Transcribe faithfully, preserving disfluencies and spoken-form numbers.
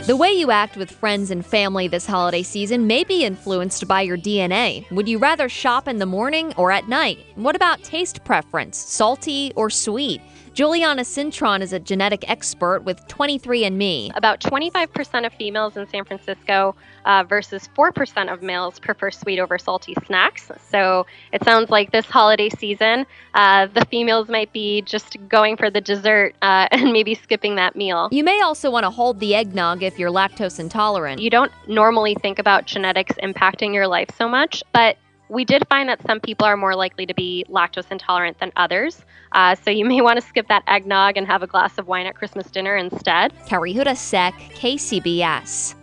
The way you act with friends and family this holiday season may be influenced by your D N A. Would you rather shop in the morning or at night? What about taste preference, salty or sweet? Juliana Cintron is a genetic expert with twenty-three and me. About twenty-five percent of females in San Francisco uh, versus four percent of males prefer sweet over salty snacks. So it sounds like this holiday season, uh, the females might be just going for the dessert uh, and maybe skipping that meal. You may also want to hold the eggnog if you're lactose intolerant. You don't normally think about genetics impacting your life so much, but we did find that some people are more likely to be lactose intolerant than others. Uh, so you may want to skip that eggnog and have a glass of wine at Christmas dinner instead. Carrie Hudasek, K C B S.